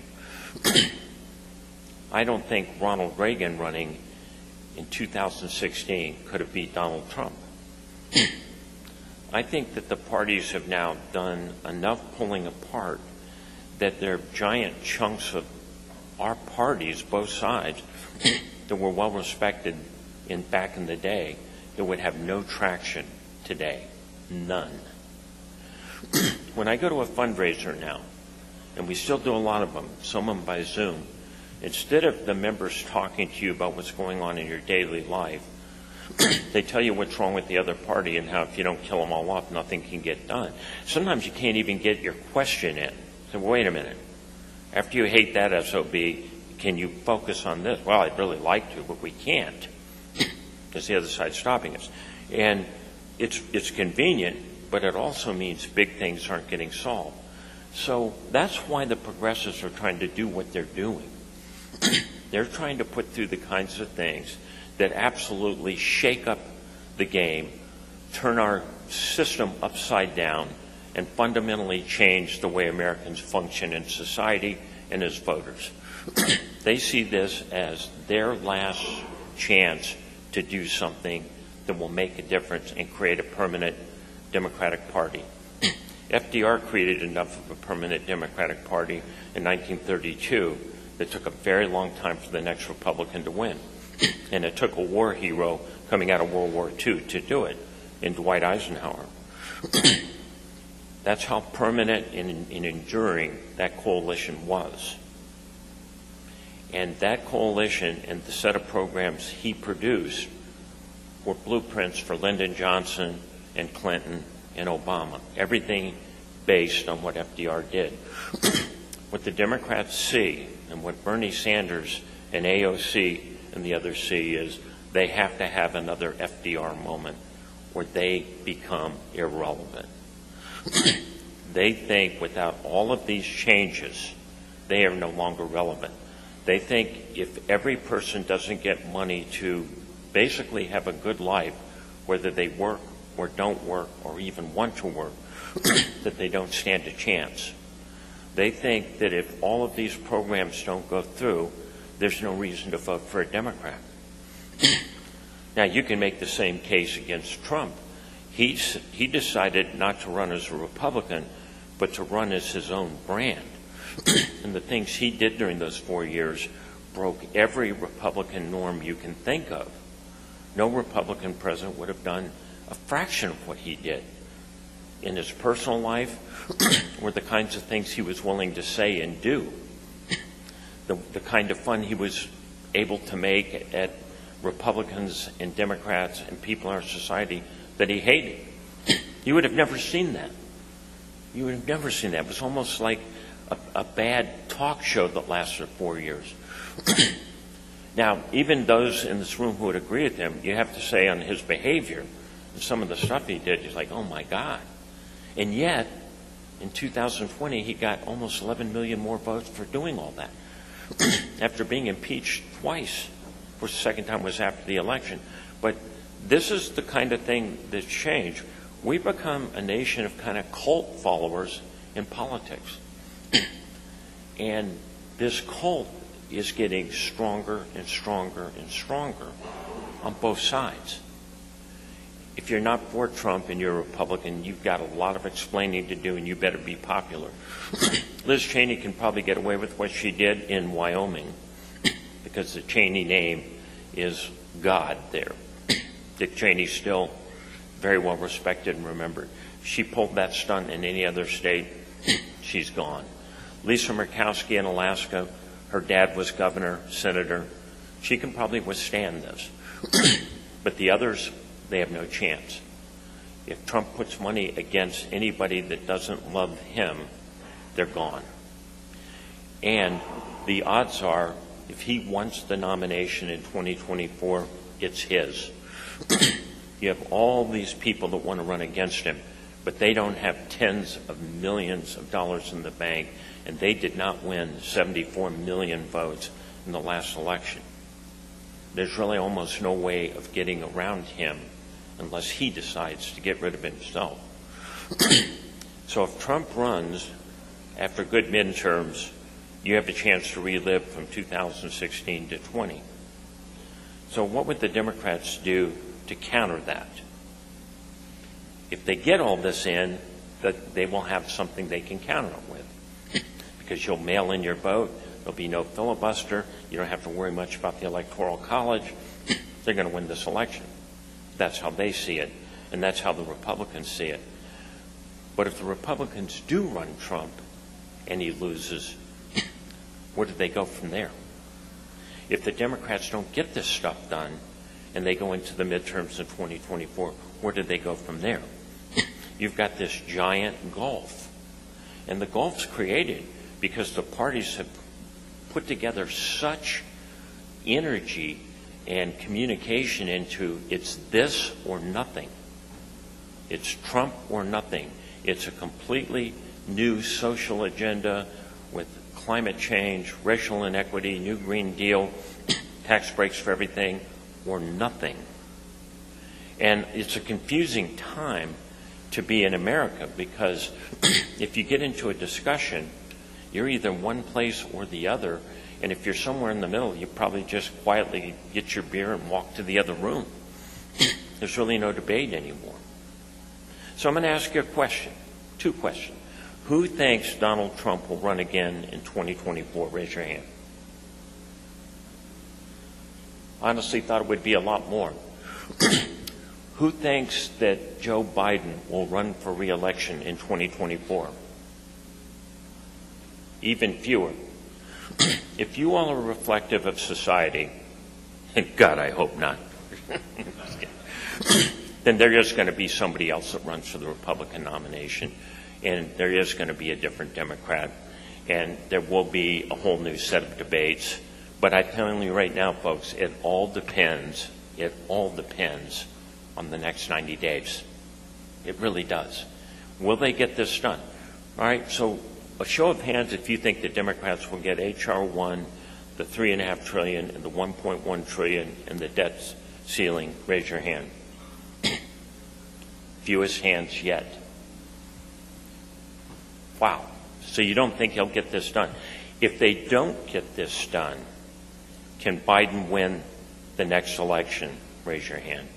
I don't think Ronald Reagan running in two thousand sixteen could have beat Donald Trump. I think that the parties have now done enough pulling apart that there are giant chunks of our parties, both sides, that were well respected in back in the day, that would have no traction today. None. When I go to a fundraiser now, and we still do a lot of them, some of them by Zoom, instead of the members talking to you about what's going on in your daily life, they tell you what's wrong with the other party and how if you don't kill them all off, nothing can get done. Sometimes you can't even get your question in. So wait a minute. After you hate that S O B, can you focus on this? Well, I'd really like to, but we can't. Because the other side's stopping us. And it's, it's convenient, but it also means big things aren't getting solved. So that's why the progressives are trying to do what they're doing. They're trying to put through the kinds of things that absolutely shake up the game, turn our system upside down, and fundamentally change the way Americans function in society and as voters. They see this as their last chance to do something that will make a difference and create a permanent Democratic Party. F D R created enough of a permanent Democratic Party in nineteen thirty-two that took a very long time for the next Republican to win. And it took a war hero coming out of World War Two to do it, in Dwight Eisenhower. That's how permanent and, and enduring that coalition was. And that coalition and the set of programs he produced were blueprints for Lyndon Johnson and Clinton and Obama. Everything based on what F D R did. What the Democrats see and what Bernie Sanders and A O C and the others see is they have to have another F D R moment where they become irrelevant. They think without all of these changes, they are no longer relevant. They think if every person doesn't get money to basically have a good life, whether they work or don't work or even want to work, that they don't stand a chance. They think that if all of these programs don't go through, there's no reason to vote for a Democrat. Now, you can make the same case against Trump. He's, he decided not to run as a Republican, but to run as his own brand. And the things he did during those four years broke every Republican norm you can think of. No Republican president would have done a fraction of what he did in his personal life or the kinds of things he was willing to say and do. The, the kind of fun he was able to make at Republicans and Democrats and people in our society that he hated. You would have never seen that. You would have never seen that. It was almost like a, a bad talk show that lasted four years. Now, even those in this room who would agree with him, you have to say on his behavior and some of the stuff he did, he's like, oh my God. And yet, in two thousand twenty, he got almost eleven million more votes for doing all that. After being impeached twice. Of course, the second time was after the election. But this is the kind of thing that's changed. we've become a nation of kind of cult followers in politics. And this cult is getting stronger and stronger and stronger on both sides. If you're not for Trump and you're a Republican, you've got a lot of explaining to do, and you better be popular. Liz Cheney can probably get away with what she did in Wyoming because the Cheney name is God there. Dick Cheney's still very well respected and remembered. She pulled that stunt in any other state, she's gone. Lisa Murkowski in Alaska, her dad was governor, senator. She can probably withstand this. But the others, they have no chance. If Trump puts money against anybody that doesn't love him, they're gone. And the odds are, if he wants the nomination in twenty twenty-four, it's his. You have all these people that want to run against him, but they don't have tens of millions of dollars in the bank, and they did not win seventy-four million votes in the last election. There's really almost no way of getting around him unless he decides to get rid of himself. So if Trump runs after good midterms, you have a chance to relive from two thousand sixteen to twenty. So what would the Democrats do to counter that? If they get all this in, that they will have something they can counter it with. Because you'll mail in your vote, there'll be no filibuster, you don't have to worry much about the Electoral College. They're going to win this election. That's how they see it, and that's how the Republicans see it. But if the Republicans do run Trump and he loses, where do they go from there? If the Democrats don't get this stuff done and they go into the midterms in twenty twenty-four, where do they go from there? You've got this giant gulf. And the gulf's created because the parties have put together such energy and communication into it's this or nothing. It's Trump or nothing. It's a completely new social agenda with climate change, racial inequity, new Green Deal, tax breaks for everything, or nothing. And it's a confusing time to be in America because if you get into a discussion, you're either one place or the other, and if you're somewhere in the middle, you probably just quietly get your beer and walk to the other room. There's really no debate anymore. So I'm going to ask you a question, two questions. Who thinks Donald Trump will run again in twenty twenty-four? Raise your hand. Honestly thought it would be a lot more. Who thinks that Joe Biden will run for re-election in twenty twenty-four? Even fewer. If you all are reflective of society, and God, I hope not, then there is going to be somebody else that runs for the Republican nomination, and there is going to be a different Democrat, and there will be a whole new set of debates. But I'm telling you right now, folks, it all depends, it all depends on the next ninety days. It really does. Will they get this done? All right, so a show of hands if you think the Democrats will get H R one, the three and a half trillion, and the one point one trillion, and the debt ceiling. Raise your hand. Fewest hands yet. Wow. So you don't think he'll get this done? If they don't get this done, can Biden win the next election? Raise your hand.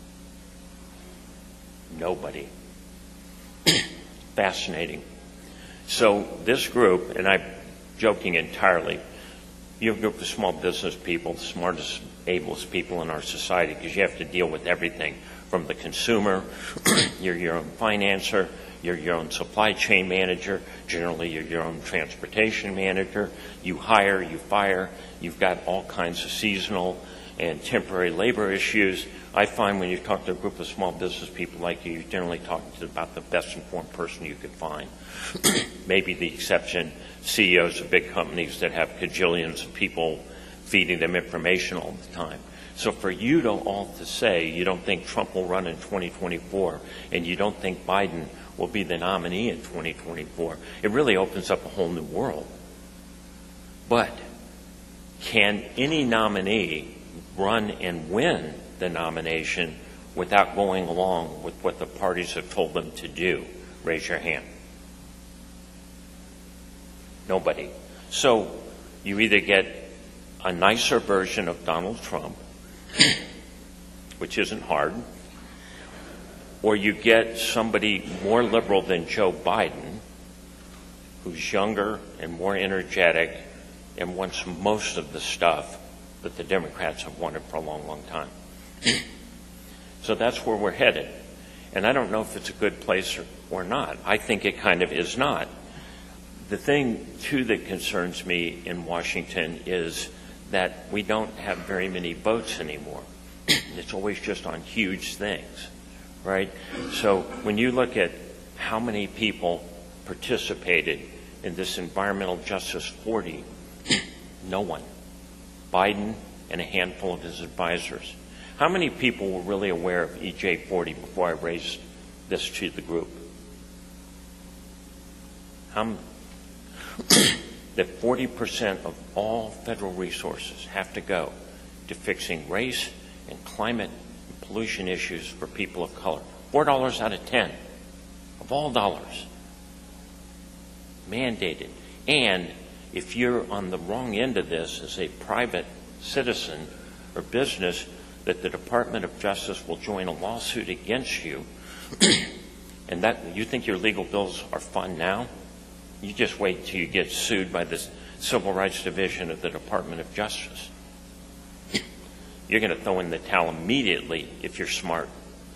Nobody. Fascinating. So this group, and I'm joking entirely, you have a group of small business people, the smartest, ablest people in our society, because you have to deal with everything from the consumer, you're your own financer, you're your own supply chain manager, generally you're your own transportation manager, you hire, you fire, you've got all kinds of seasonal and temporary labor issues. I find when you talk to a group of small business people like you, you're generally talking to about the best informed person you could find. Maybe the exception, C E Os of big companies that have cajillions of people feeding them information all the time. So for you to all to say you don't think Trump will run in twenty twenty-four and you don't think Biden will be the nominee in twenty twenty-four, it really opens up a whole new world. But can any nominee run and win the nomination without going along with what the parties have told them to do? Raise your hand. Nobody. So you either get a nicer version of Donald Trump, which isn't hard, or you get somebody more liberal than Joe Biden, who's younger and more energetic and wants most of the stuff that the Democrats have wanted for a long, long time. So that's where we're headed. And I don't know if it's a good place or, or not. I think it kind of is not. The thing, too, that concerns me in Washington is that we don't have very many votes anymore. It's always just on huge things, right? So when you look at how many people participated in this Environmental Justice forty, no one. Biden and a handful of his advisors. How many people were really aware of E J forty before I raised this to the group? How that forty percent of all federal resources have to go to fixing race and climate and pollution issues for people of color. Four dollars out of ten of all dollars mandated. And if you're on the wrong end of this as a private citizen or business, that the Department of Justice will join a lawsuit against you, and that you think your legal bills are fun now, you just wait till you get sued by the Civil Rights Division of the Department of Justice. You're going to throw in the towel immediately if you're smart.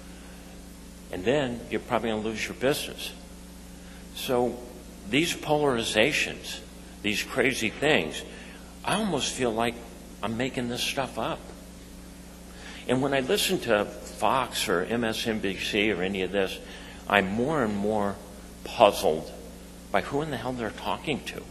And then you're probably going to lose your business. So these polarizations, these crazy things, I almost feel like I'm making this stuff up. And when I listen to Fox or M S N B C or any of this, I'm more and more puzzled by who in the hell they're talking to.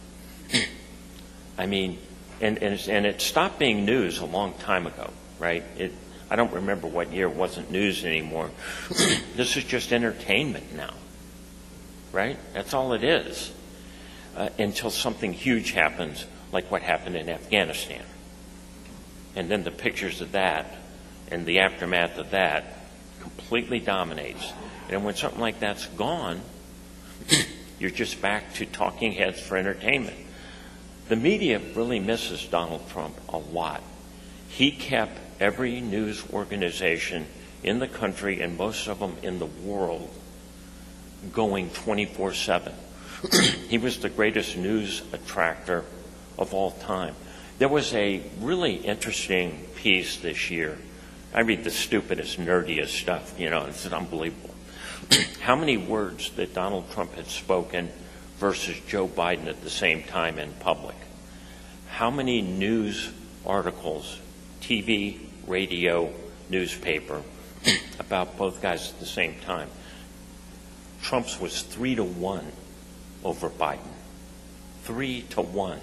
I mean, and, and, it's, and it stopped being news a long time ago, right? It, I don't remember what year it wasn't news anymore. This is just entertainment now, right? That's all it is. Uh, until something huge happens, like what happened in Afghanistan. And then the pictures of that and the aftermath of that completely dominates. And when something like that's gone, you're just back to talking heads for entertainment. The media really misses Donald Trump a lot. He kept every news organization in the country, and most of them in the world, going twenty-four seven. He was the greatest news attractor of all time. There was a really interesting piece this year. I read the stupidest, nerdiest stuff, you know, it's unbelievable. How many words that Donald Trump had spoken versus Joe Biden at the same time in public? How many news articles, T V, radio, newspaper, about both guys at the same time? Trump's was three to one over Biden. Three to one.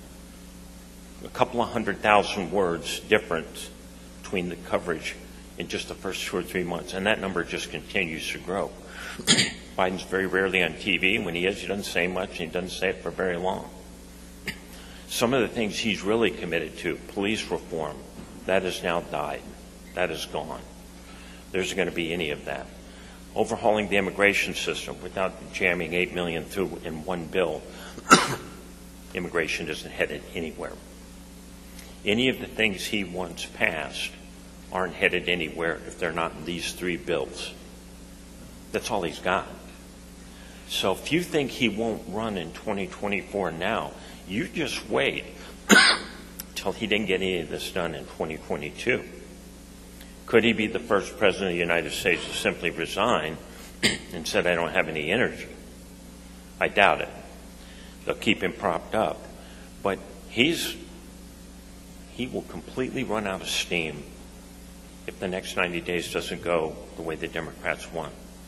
A couple of hundred thousand words difference between the coverage in just the first two or three months, and that number just continues to grow. Biden's very rarely on T V. When he is, he doesn't say much, and he doesn't say it for very long. Some of the things he's really committed to, police reform, that has now died. That is gone. There's going to be any of that. Overhauling the immigration system without jamming eight million through in one bill, immigration isn't headed anywhere. Any of the things he wants passed aren't headed anywhere if they're not in these three bills. That's all he's got. So if you think he won't run in twenty twenty-four now, you just wait till he didn't get any of this done in twenty twenty-two. Could he be the first president of the United States to simply resign and said, I don't have any energy? I doubt it. They'll keep him propped up. But he's he will completely run out of steam if the next ninety days doesn't go the way the Democrats want.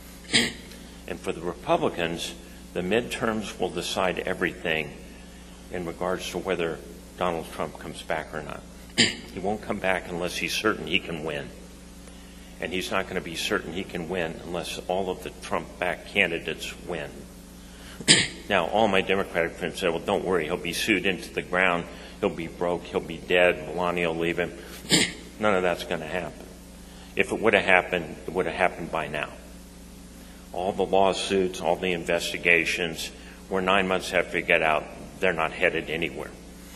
And for the Republicans, the midterms will decide everything in regards to whether Donald Trump comes back or not. He won't come back unless he's certain he can win. And he's not going to be certain he can win unless all of the Trump-backed candidates win. Now, all my Democratic friends say, well, don't worry, he'll be sued into the ground, he'll be broke, he'll be dead, Melania will leave him. None of that's going to happen. If it would have happened, it would have happened by now. All the lawsuits, all the investigations, we're nine months after you get out, they're not headed anywhere.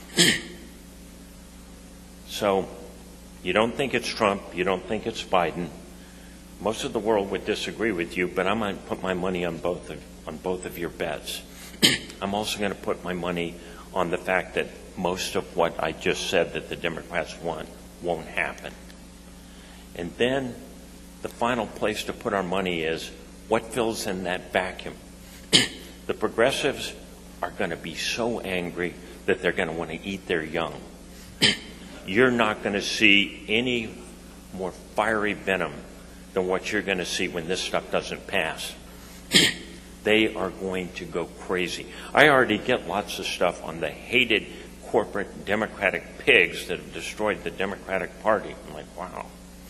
So you don't think it's Trump, you don't think it's Biden. Most of the world would disagree with you, but I'm going to put my money on both of, on both of your bets. I'm also going to put my money on the fact that most of what I just said that the Democrats want won't happen. And then the final place to put our money is what fills in that vacuum. The progressives are going to be so angry that they're going to want to eat their young. You're not going to see any more fiery venom than what you're going to see when this stuff doesn't pass. They are going to go crazy. I already get lots of stuff on the hated corporate Democratic pigs that have destroyed the Democratic Party. I'm like, wow.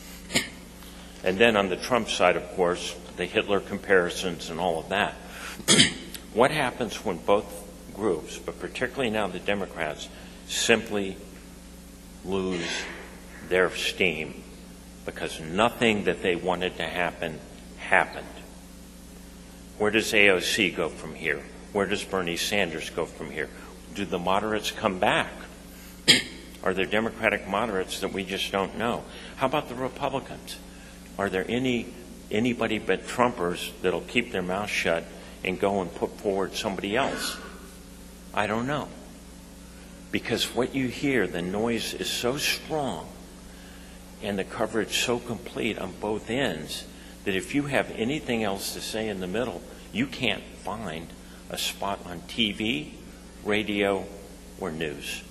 And then on the Trump side, of course, the Hitler comparisons and all of that. What happens when both groups, but particularly now the Democrats, simply lose their steam because nothing that they wanted to happen happened? Where does A O C go from here? Where does Bernie Sanders go from here? Do the moderates come back? Are there Democratic moderates that we just don't know? How about the Republicans? Are there any anybody but Trumpers that'll keep their mouth shut and go and put forward somebody else? I don't know. Because what you hear, the noise is so strong and the coverage so complete on both ends that if you have anything else to say in the middle, you can't find a spot on T V, radio, or news.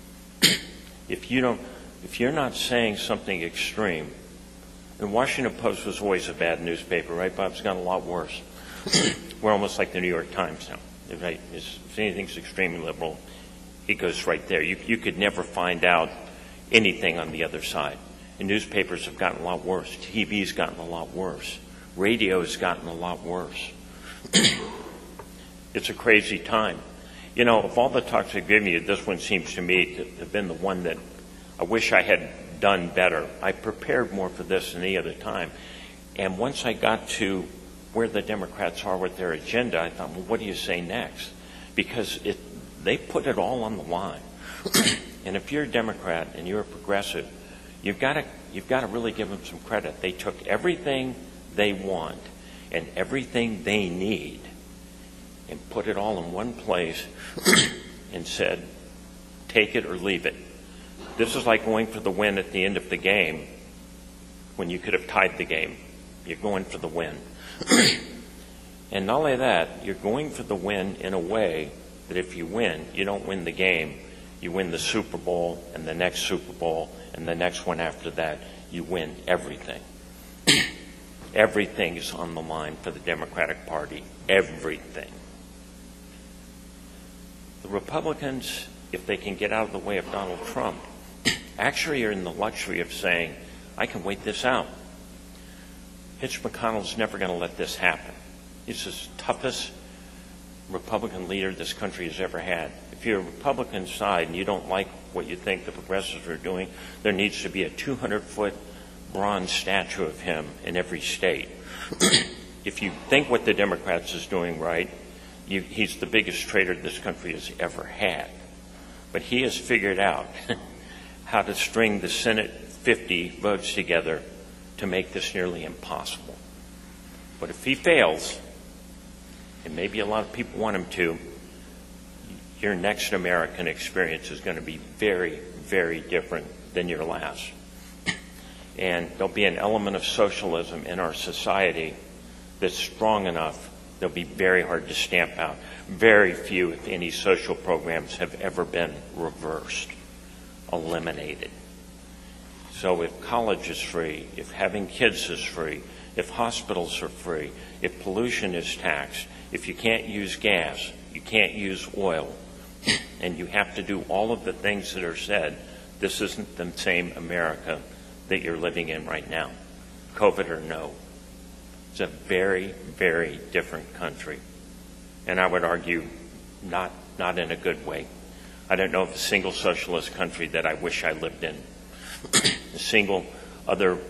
If you don't, if you're not saying something extreme, the Washington Post was always a bad newspaper, right, Bob? It's gotten a lot worse. We're almost like the New York Times now. Right? If anything's extremely liberal, it goes right there. You, you could never find out anything on the other side. And newspapers have gotten a lot worse. T V's gotten a lot worse. Radio's gotten a lot worse. It's a crazy time. You know, of all the talks I've given you, this one seems to me to have been the one that I wish I had done better. I prepared more for this than any other time. And once I got to where the Democrats are with their agenda, I thought, well, what do you say next? Because it, they put it all on the line. And if you're a Democrat and you're a progressive, you've got to you've got to really give them some credit. They took everything they want and everything they need and put it all in one place and said, take it or leave it. This is like going for the win at the end of the game when you could have tied the game. You're going for the win. And not only that, you're going for the win in a way that if you win, you don't win the game. You win the Super Bowl and the next Super Bowl and the next one after that. You win everything. Everything is on the line for the Democratic Party. Everything. The Republicans, if they can get out of the way of Donald Trump, actually are in the luxury of saying, I can wait this out. Mitch McConnell's never going to let this happen. He's the toughest Republican leader this country has ever had. If you're a Republican side and you don't like what you think the progressives are doing, there needs to be a two hundred foot bronze statue of him in every state. If you think what the Democrats is doing right, you, he's the biggest traitor this country has ever had. But he has figured out how to string the Senate fifty votes together to make this nearly impossible. But if he fails, and maybe a lot of people want him to, your next American experience is going to be very, very different than your last. And there'll be an element of socialism in our society that's strong enough that'll be very hard to stamp out. Very few, if any, social programs have ever been reversed, eliminated. So if college is free, if having kids is free, if hospitals are free, if pollution is taxed, if you can't use gas, you can't use oil, and you have to do all of the things that are said, this isn't the same America that you're living in right now, COVID or no. It's a very, very different country. And I would argue not, not in a good way. I don't know of a single socialist country that I wish I lived in. A single other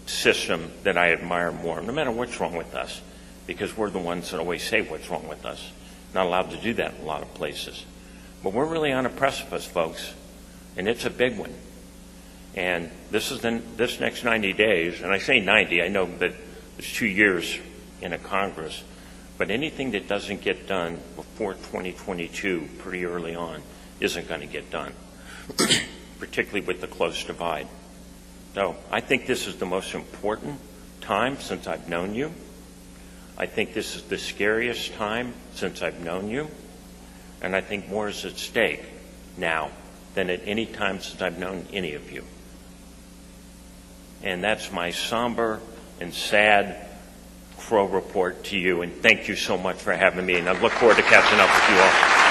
system that I admire more, no matter what's wrong with us, because we're the ones that always say what's wrong with us. Not allowed to do that in a lot of places. But we're really on a precipice, folks, and it's a big one. And this is the, this next ninety days, and I say ninety, I know that it's two years in a Congress, but anything that doesn't get done before twenty twenty-two, pretty early on, isn't going to get done, particularly with the close divide. So I think this is the most important time since I've known you. I think this is the scariest time since I've known you. And I think more is at stake now than at any time since I've known any of you. And that's my somber and sad Crow report to you. And thank you so much for having me. And I look forward to catching up with you all.